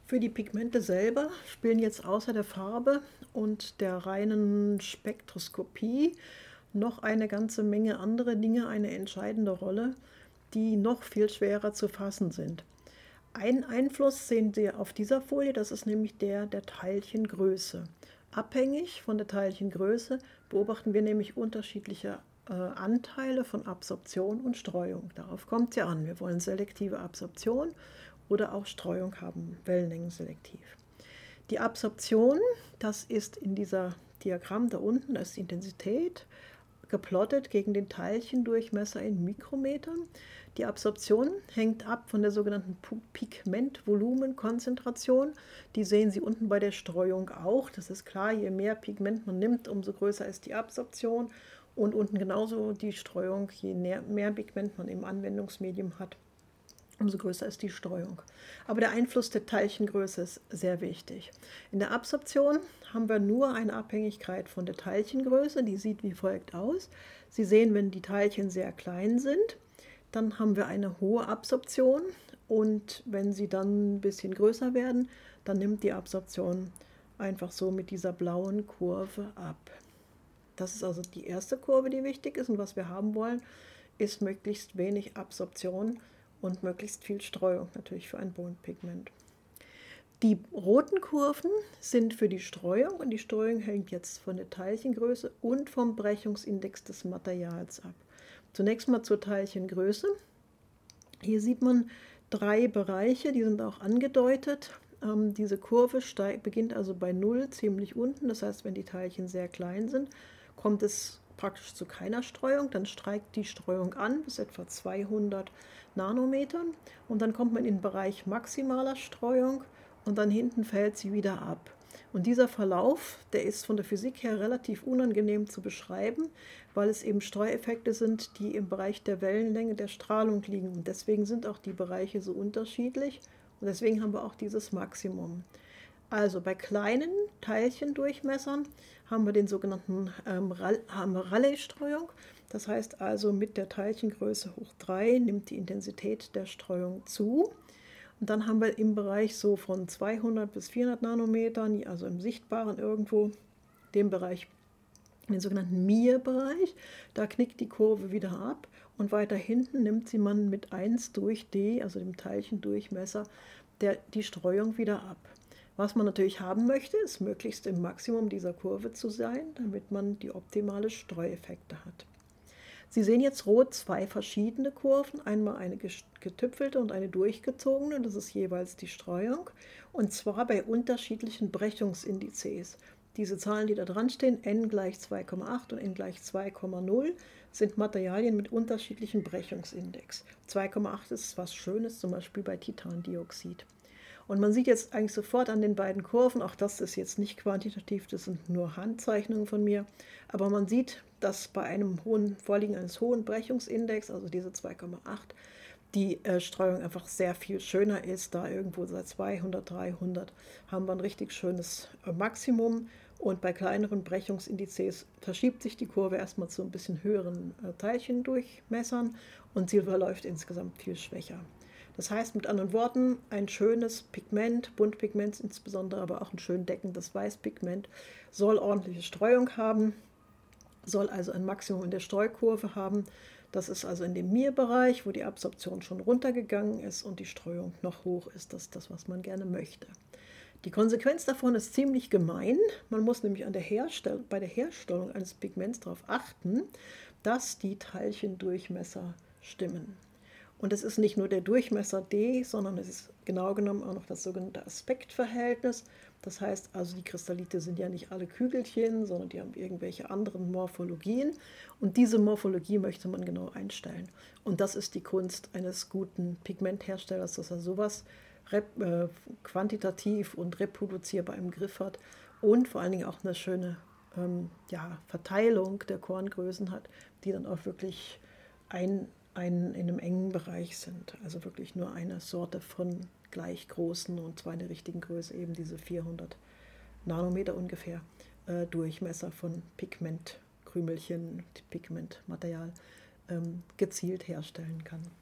Für die Pigmente selber spielen jetzt außer der Farbe und der reinen Spektroskopie noch eine ganze Menge andere Dinge eine entscheidende Rolle, die noch viel schwerer zu fassen sind. Einen Einfluss sehen Sie auf dieser Folie, das ist nämlich der Teilchengröße. Abhängig von der Teilchengröße beobachten wir nämlich unterschiedliche Anteile von Absorption und Streuung. Darauf kommt es ja an. Wir wollen selektive Absorption oder auch Streuung haben, wellenlängenselektiv. Die Absorption, das ist in dieser Diagramm da unten, das ist die Intensität, geplottet gegen den Teilchendurchmesser in Mikrometern. Die Absorption hängt ab von der sogenannten Pigmentvolumenkonzentration. Die sehen Sie unten bei der Streuung auch. Das ist klar, je mehr Pigment man nimmt, umso größer ist die Absorption. Und unten genauso die Streuung, je mehr Pigment man im Anwendungsmedium hat, umso größer ist die Streuung. Aber der Einfluss der Teilchengröße ist sehr wichtig. In der Absorption haben wir nur eine Abhängigkeit von der Teilchengröße, die sieht wie folgt aus. Sie sehen, wenn die Teilchen sehr klein sind, dann haben wir eine hohe Absorption, und wenn sie dann ein bisschen größer werden, dann nimmt die Absorption einfach so mit dieser blauen Kurve ab. Das ist also die erste Kurve, die wichtig ist, und was wir haben wollen, ist möglichst wenig Absorption und möglichst viel Streuung natürlich für ein Bodenpigment. Die roten Kurven sind für die Streuung, und die Streuung hängt jetzt von der Teilchengröße und vom Brechungsindex des Materials ab. Zunächst mal zur Teilchengröße. Hier sieht man 3 Bereiche, die sind auch angedeutet. Diese Kurve beginnt also bei 0, ziemlich unten. Das heißt, wenn die Teilchen sehr klein sind, kommt es praktisch zu keiner Streuung. Dann steigt die Streuung an bis etwa 200 Nanometern, und dann kommt man in den Bereich maximaler Streuung, und dann hinten fällt sie wieder ab. Und dieser Verlauf, der ist von der Physik her relativ unangenehm zu beschreiben, weil es eben Streueffekte sind, die im Bereich der Wellenlänge der Strahlung liegen. Und deswegen sind auch die Bereiche so unterschiedlich, und deswegen haben wir auch dieses Maximum. Also bei kleinen Teilchendurchmessern haben wir den sogenannten Rayleigh-Streuung. Das heißt also, mit der Teilchengröße hoch 3 nimmt die Intensität der Streuung zu. Und dann haben wir im Bereich so von 200 bis 400 Nanometern, also im Sichtbaren irgendwo, den Bereich, den sogenannten Mir-Bereich. Da knickt die Kurve wieder ab, und weiter hinten nimmt sie man mit 1 durch d, also dem Teilchendurchmesser, die Streuung wieder ab. Was man natürlich haben möchte, ist möglichst im Maximum dieser Kurve zu sein, damit man die optimale Streueffekte hat. Sie sehen jetzt rot 2 verschiedene Kurven, einmal eine getüpfelte und eine durchgezogene, das ist jeweils die Streuung, und zwar bei unterschiedlichen Brechungsindizes. Diese Zahlen, die da dran stehen, n gleich 2,8 und n gleich 2,0, sind Materialien mit unterschiedlichem Brechungsindex. 2,8 ist was Schönes, zum Beispiel bei Titandioxid. Und man sieht jetzt eigentlich sofort an den beiden Kurven, auch das ist jetzt nicht quantitativ, das sind nur Handzeichnungen von mir, aber man sieht, dass bei einem Vorliegen eines hohen Brechungsindex, also diese 2,8, die Streuung einfach sehr viel schöner ist. Da irgendwo seit 200, 300 haben wir ein richtig schönes Maximum, und bei kleineren Brechungsindizes verschiebt sich die Kurve erstmal zu ein bisschen höheren Teilchendurchmessern, und sie verläuft insgesamt viel schwächer. Das heißt mit anderen Worten, ein schönes Pigment, Buntpigment insbesondere, aber auch ein schön deckendes Weißpigment, soll ordentliche Streuung haben, soll also ein Maximum in der Streukurve haben. Das ist also in dem Mir-Bereich, wo die Absorption schon runtergegangen ist und die Streuung noch hoch ist. Das ist das, was man gerne möchte. Die Konsequenz davon ist ziemlich gemein. Man muss nämlich bei der Herstellung eines Pigments darauf achten, dass die Teilchendurchmesser stimmen. Und es ist nicht nur der Durchmesser d, sondern es ist genau genommen auch noch das sogenannte Aspektverhältnis. Das heißt also, die Kristallite sind ja nicht alle Kügelchen, sondern die haben irgendwelche anderen Morphologien. Und diese Morphologie möchte man genau einstellen. Und das ist die Kunst eines guten Pigmentherstellers, dass er sowas quantitativ und reproduzierbar im Griff hat und vor allen Dingen auch eine schöne Verteilung der Korngrößen hat, die dann auch wirklich in einem engen Bereich sind. Also wirklich nur eine Sorte von gleich großen, und zwar in der richtigen Größe, eben diese 400 Nanometer ungefähr Durchmesser von Pigmentkrümelchen, Pigmentmaterial gezielt herstellen kann.